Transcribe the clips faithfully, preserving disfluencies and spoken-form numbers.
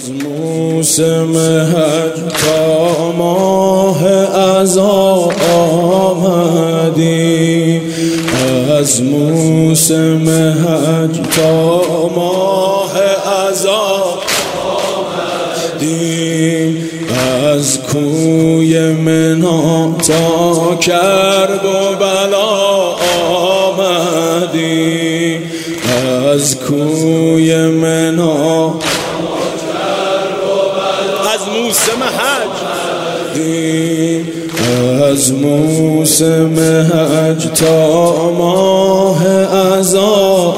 از موسم حج تا ماه عزا آمدیم، از موسم حج تا ماه عزا آمدیم، از کوی منی تا کرب و بلا آمدیم، از کوی منی از موسم حج از موسم حج تا ماه عزا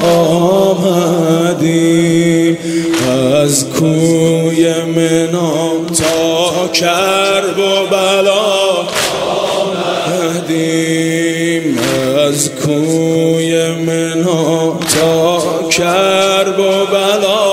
آمدیم، از کوی منی تا کرب و بلا آمدیم، از کوی منی تا کرب و بلا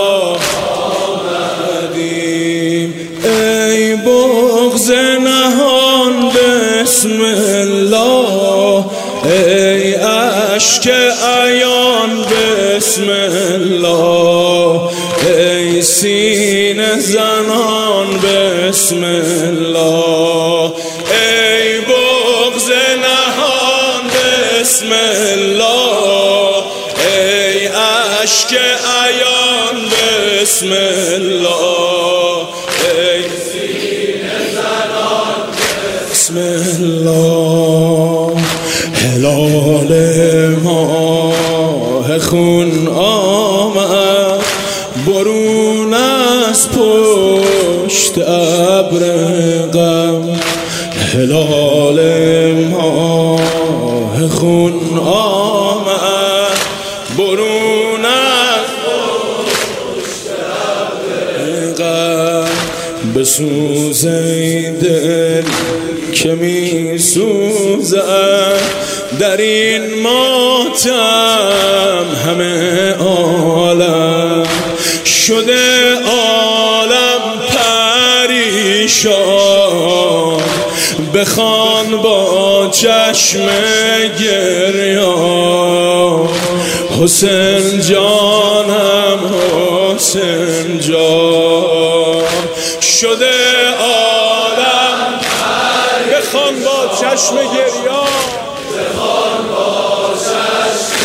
آمدیم. ای بغض نهان بسم الله، ای اشک عیان بسم الله، ای سینه زنان بسم الله، ای بغض نهان بسم الله، ای اشک عیان بسم الله، ای سینه زنان بسم الله. هلال ماه خون آمد برون از پشت ابر غم، هلال ماه خون آمد برون از پشت ابر غم، بسوزه دل که می سوزد در این ماتم همه عالم، شده عالم پریشان بخوان با چشم گریان، حسین جانم حسین جان، شده عالم بخوان با چشم گریان، بخوان با چشم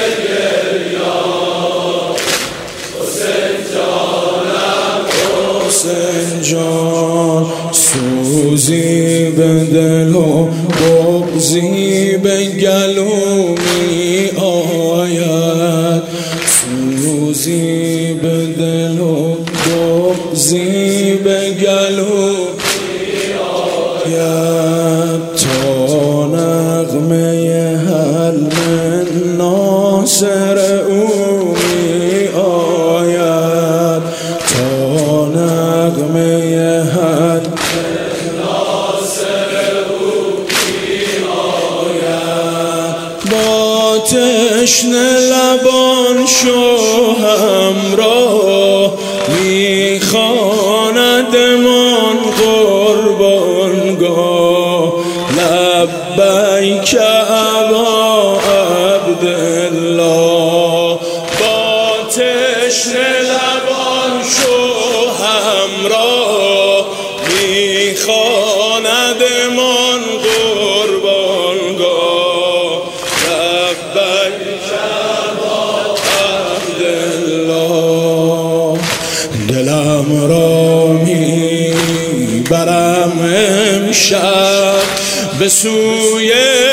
گریان، حسین جانم حسین جان. سوزی به دل و بغضی به گلو می آید، سوزی به دل و بغضی به گلو می آید، تا نغمه حل من ناصر او می آید، تا نغمه حل ناصر او می آید. با تشنه لبان شو همراه می خواندمان قربانگاه، لبیک ابا عبدالله. با تشنه لبان شو همراه می خواندمان قربانگاه، لبیک ابا عبدالله. دلم را می برم امشب به سوی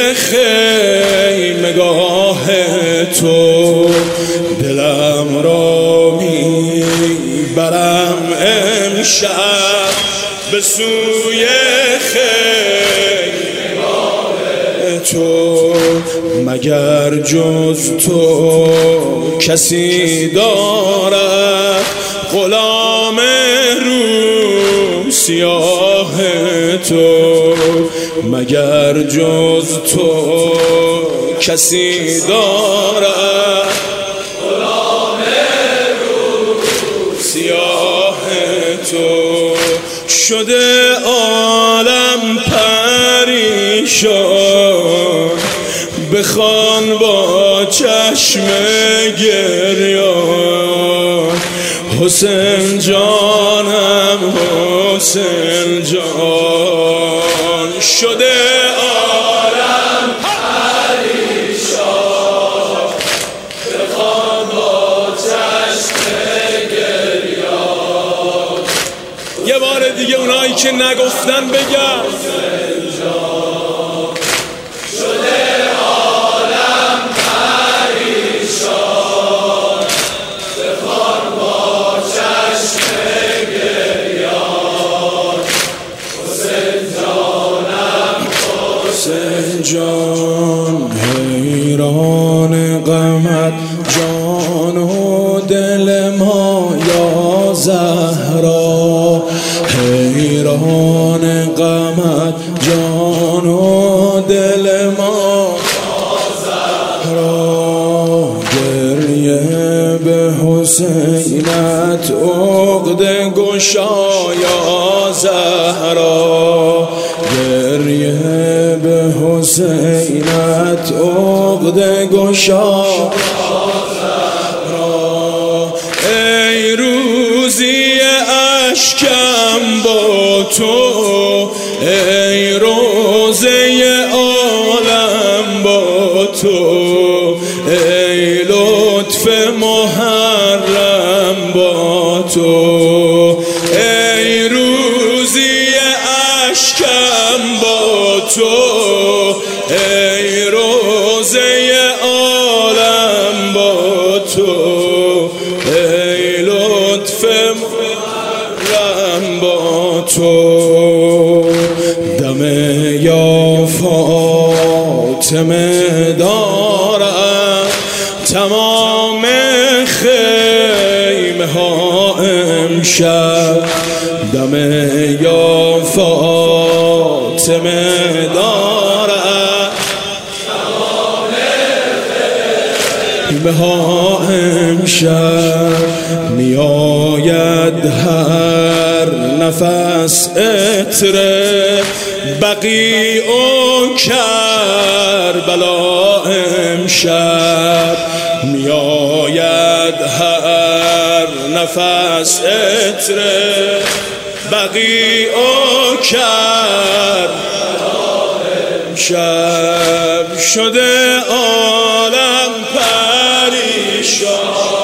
خیمگاه تو، دلم را می برم امشب به سوی خیمگاه تو، مگر جز تو کسی دارد غلام رو سیاه تو، مگر جز تو کسی دارد غلام رو سیاه تو، شده عالم پریشان بخوان با چشم گریان، حسین جانم حسین جان شده عالم پریشان بخوان با چشم گریان. یه بار دیگه اونایی که نگفتن بگن جان حیران غمت جان و دل ما یا زهرا، حیران غمت جان و دل ما یا زهرا. گریه به حسینت عقد گشا یا زهرا، گریه به حسینت عقد گشا. ای روزی اشکم با تو، ای روزه عالم با تو، ای لطف محرم با تو، ای روزی اشکم با تو، ای روزه عالم با تو، ای لطف محرم با تو. دم یا فاطمه دارم تمام خیمه ها امشب، دم یا فاطمه دارم تمام خیمه ها امشب. میآید هر نفس عطر بقیع و کربلا امشب، میآید هر نفس عطر بقیع و کربلا امشب. شده عالم پریشان